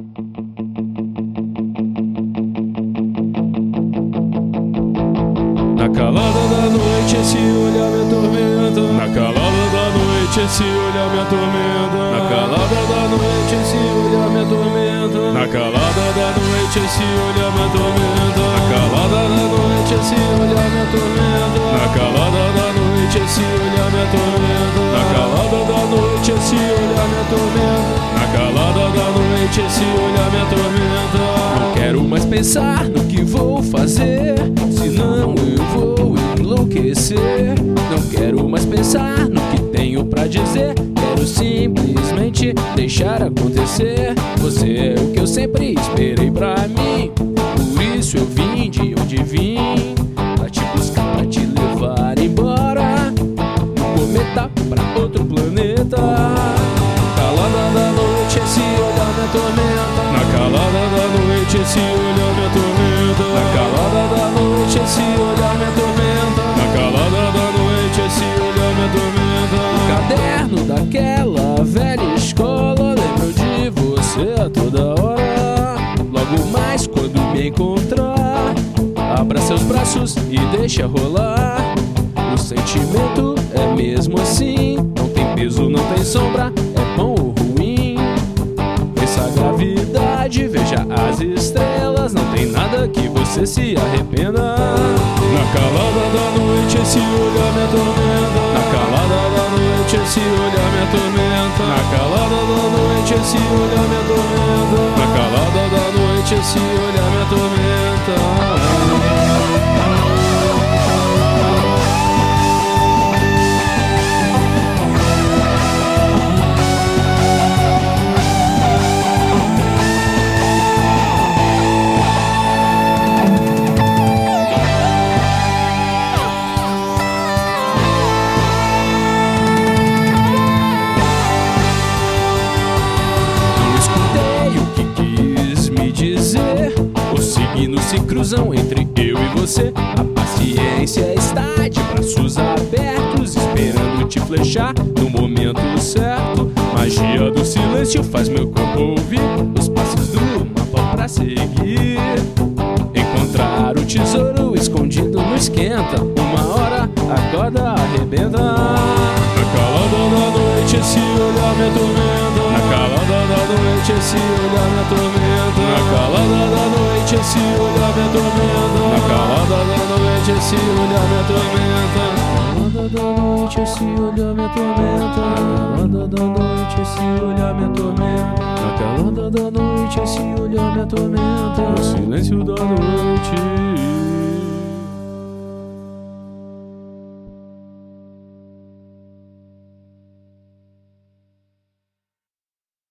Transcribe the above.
Na calada da noite esse olhar me atormenta. Na calada da noite esse olhar me atormenta. Na calada da noite esse olhar me atormenta. Na calada da noite esse olhar me atormenta. Na calada da noite esse olhar me atormenta. Na calada da noite esse olhar me atormenta. Na calada da noite esse olhar me atormenta. Na calada da noite esse olhar me atormenta. Não quero mais pensar no que vou fazer, senão eu vou enlouquecer. Não quero mais pensar no que tenho pra dizer, quero simplesmente deixar acontecer. Você é o que eu sempre esperei pra mim, por isso eu vim de onde vim, pra te buscar, pra te levar embora, no cometa pra outro planeta. Calada da noite esse olhar me atormenta. Na calada da noite esse olhar me atormenta. Na calada da noite esse olhar me atormenta. Na calada da noite esse olhar me atormenta. Caderno daquela velha escola, lembro de você a toda hora. Logo mais quando me encontrar, abra seus braços e deixa rolar. O sentimento é mesmo assim, não tem peso, não tem sombra, é bom ou ruim. Pensa a gravidade, veja as estrelas, não tem nada que você se arrependa. Na calada da noite esse olhar me atormenta. Na calada da noite esse olhar me atormenta. Na calada da noite esse olhar me atormenta. Na calada da noite esse olhar me atormenta. Se cruzam entre eu e você, a paciência está de braços abertos, esperando te flechar no momento certo. Magia do silêncio faz meu corpo ouvir os passos do mapa pra seguir. Encontrar o tesouro escondido no esquenta, uma hora a corda arrebenta. Na calada da noite esse olhar me atormenta. Na calada da noite esse olhar me atormenta. Na calada da noite esse olhar me atormenta. Na calada da noite esse olhar me atormenta. Na calada da noite esse olhar me atormenta. Na calada da noite esse olhar me atormenta. Na calada da noite esse olhar me atormenta. No silêncio da noite.